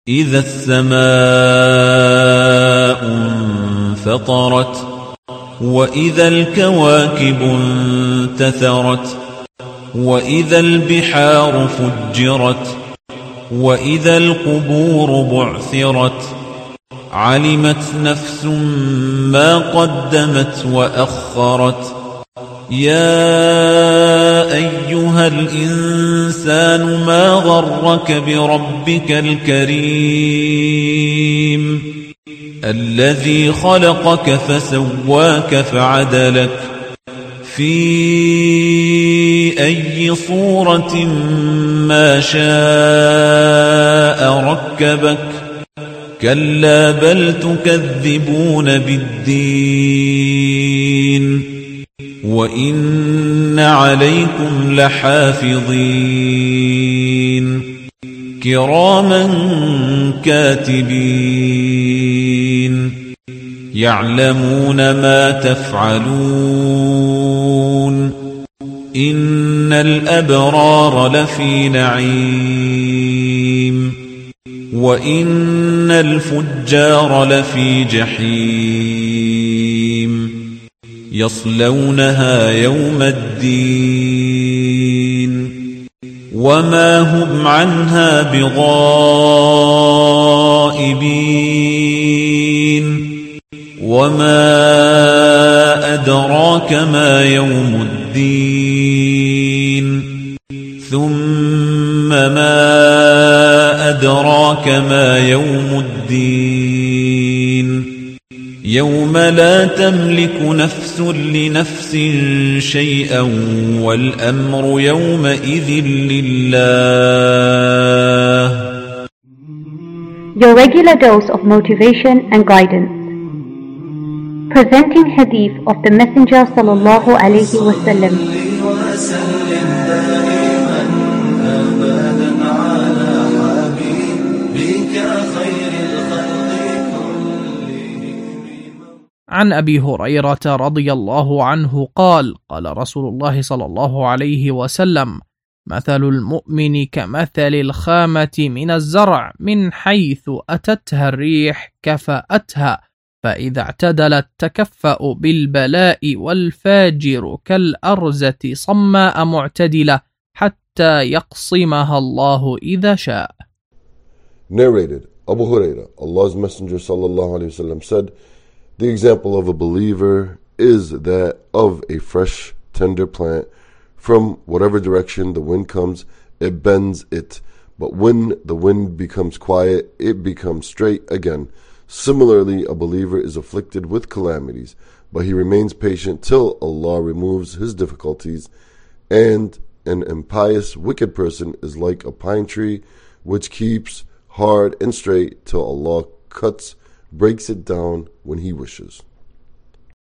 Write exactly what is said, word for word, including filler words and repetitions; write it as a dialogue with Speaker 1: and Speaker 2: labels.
Speaker 1: إذا السماء انفطرت وإذا الكواكب انتثرت وإذا البحار فجرت وإذا القبور بعثرت علمت نفس ما قدمت وأخرت يا أيها الإنسان ما غرك بربك الكريم الذي خلقك فسواك فعدلك في أي صورة ما شاء ركبك كلا بل تكذبون بالدين وإن عليكم لحافظين كراما كاتبين يعلمون ما تفعلون إن الأبرار لفي نعيم وإن الفجار لفي جحيم يصلونها يوم الدين وما هم عنها بغائبين وما أدراك ما يوم الدين ثم ما أدراك ما يوم الدين يوم لا تملك نفس لنفس شيئا والأمر يومئذ لله.
Speaker 2: Your regular dose of motivation and guidance. Presenting hadith of the Messenger sallallahu alayhi wa sallam.
Speaker 3: عن أبي هريرة رضي الله عنه قال قال رسول الله صلى الله عليه وسلم مثل المؤمن كمثل الخامة من الزرع من حيث أتتها الريح كفأتها فإذا اعتدلت تكفأ بالبلاء والفاجر كالأرزة صماء معتدلة حتى يقصمها الله إذا شاء.
Speaker 4: Narrated, Abu Huraira, Allah's Messenger sallallahu alayhi wa sallam said, the example of a believer is that of a fresh, tender plant. From whatever direction the wind comes, it bends it. But when the wind becomes quiet, it becomes straight again. Similarly, a believer is afflicted with calamities, but he remains patient till Allah removes his difficulties. And an impious, wicked person is like a pine tree which keeps hard and straight till Allah cuts breaks it down when he wishes.